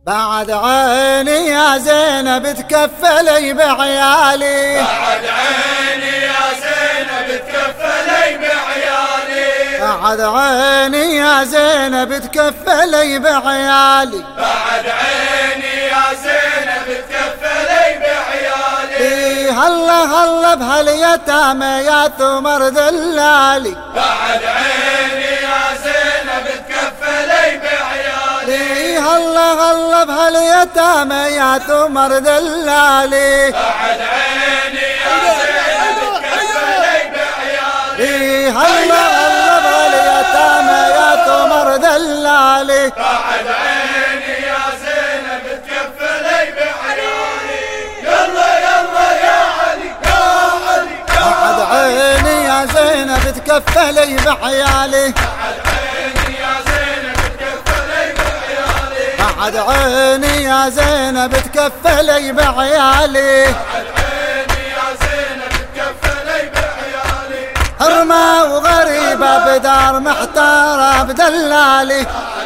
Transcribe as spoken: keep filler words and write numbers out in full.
بعد عيني يا زينب تكفلي بعيالي، بعد عيني يا زينب تكفلي بعيالي، بعد عيني يا زينب تكفلي بعيالي، بعد عيني يا زينب تكفلي بعيالي. هلا هلا بهاليتامى يا ثمر دلالي، بعد عيني يا زينب تكفلي بعيالي، هلا هلا بهاليتامى يا ثمر دلالي، بعد عيني يا زينب تكفلي بعيالي، هلا هلا بهاليتامى يا ثمر دلالي، بعد عيني يا زينب تكفلي بعيالي. يلا يلا يا علي يا علي بعد عيني يا زينب تكفلي بعيالي، بعد عيني يا زينب تكفلي بعيالي، بعد عيني يا زينب تكفلي بعيالي. حرمة وغريبة بدار محتارة بدلالي،